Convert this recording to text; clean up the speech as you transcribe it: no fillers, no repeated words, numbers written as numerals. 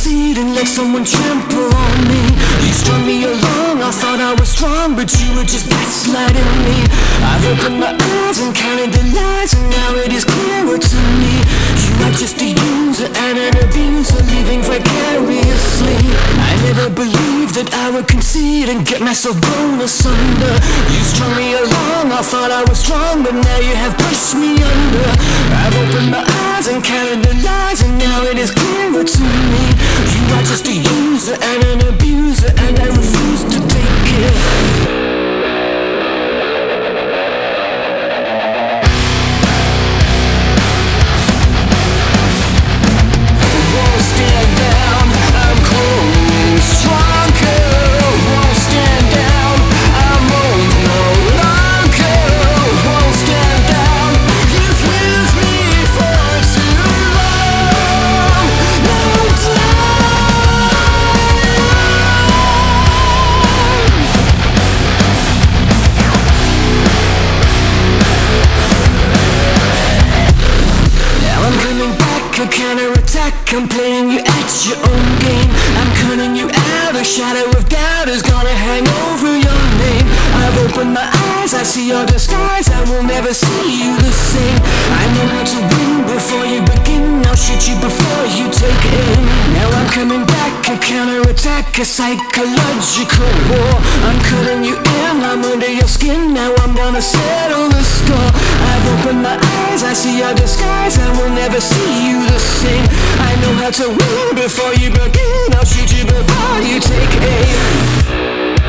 concede and let someone trample on me. You strung me along, I thought I was strong, but you were just gaslighting me. I've opened my eyes and counted the lies, and now it is clearer to me. You are just a user and an abuser, living vicariously. I never believed that I would concede and get myself blown asunder. You strung me along, I thought I was strong, but now you have pushed me under. I've opened my eyes and counted the lies, and now it is clearer to me. You are just a user and an abuser, and I refuse to take it. Counterattack, I'm playing you at your own game. I'm cutting you out, a shadow of doubt is gonna hang over your name. I've opened my eyes, I see your disguise, I will never see you the same. I know how to win before you begin, I'll shoot you before you take aim. Now I'm coming back, a counterattack, a psychological war. I'm cutting you in, I'm under your skin, now I'm gonna settle the score. I've opened my eyes, I see your disguise, I will never see you the same. I know how to win before you begin, I'll shoot you before you take aim.